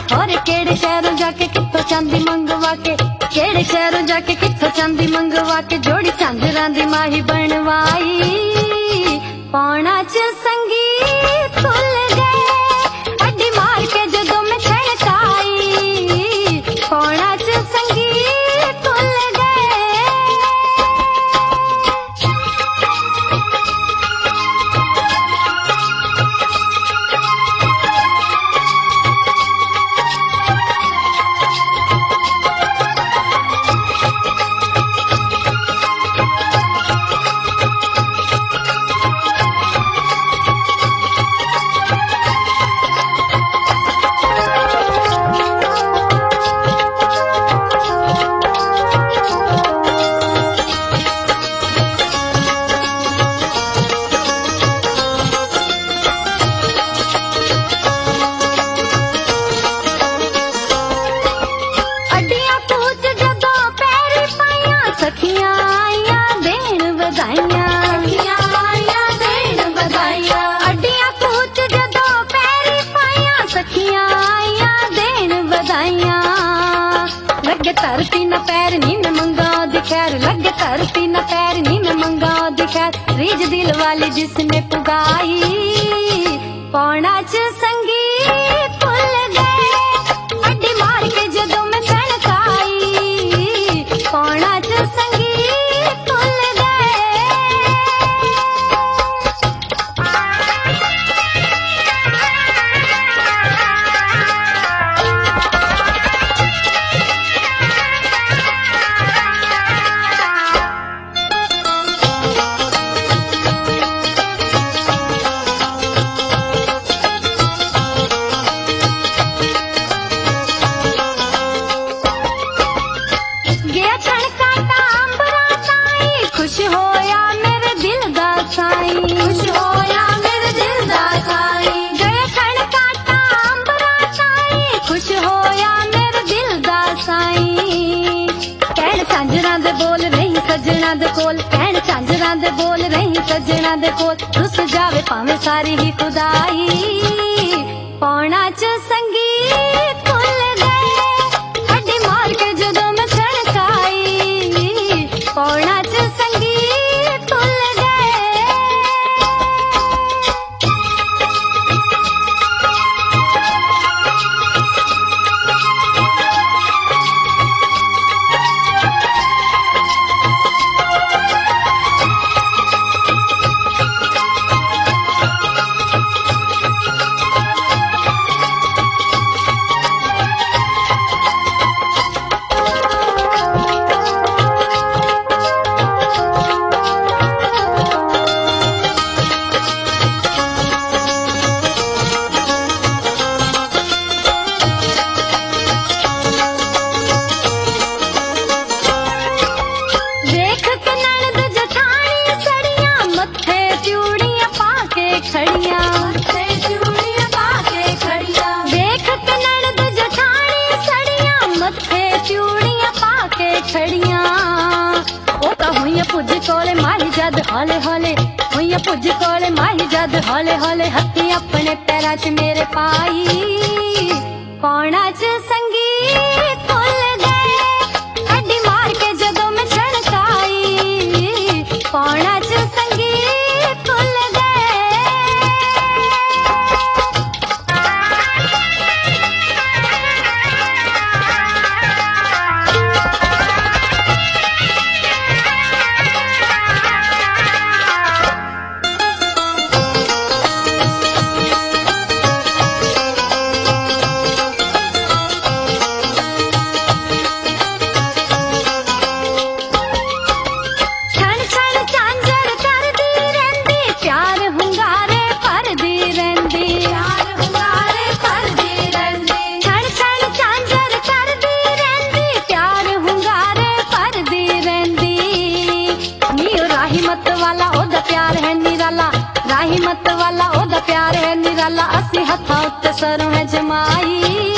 खोरे केड़े शहरों जाके कित्थों चांदी मंगवा के, केड़े शहरों जाके कित्थों चांदी मंगवा के जोड़ी झांजरां दी माही बनवाई। पौना च संगीत खुल गए अड्डी मार के जदों मैं छड़काई। पौना च संगीत खुल गए। लगे धरती न पैर नी मैं मंगा दिखैर, लगे धरती न पैर नी मैं मंगा दिखैर। रीज दिल वाली जिसने पुगाई। पौना च संगीत खुल गए अड्डी मार के जदों मैं छड़काई। पौना च संगीत खुल गए। खुश होया मेरे दिल दा साईं, खुश होया मेरे दिल दा साईं। गए खण काटा अंबरा साईं, खुश होया मेरे दिल दा साईं। कहण झांजरां दे बोल रही सजना दे कोल, कहण झांजरां दे बोल रही सजना दे कोल। रुस जावे भावें सारी ही खुदाई। पौना च संगीत खुल गए अड्डी मार के जदों मैं छड़काई। पौना च संगीत खुल गए। पुज कोले माही जद हौले हौले, हुई पुज कोले माही जद हौले हौले। हत्थी अपने पैरां च मेरे पाई। पौना च संगीत खुल गए अड्डी मार के जदों मैं छड़काई। पौना च संगीत खुल गए। राही मत वाला ओदा प्यार है निराला। असली हथा उत्ते सरों है जमाई।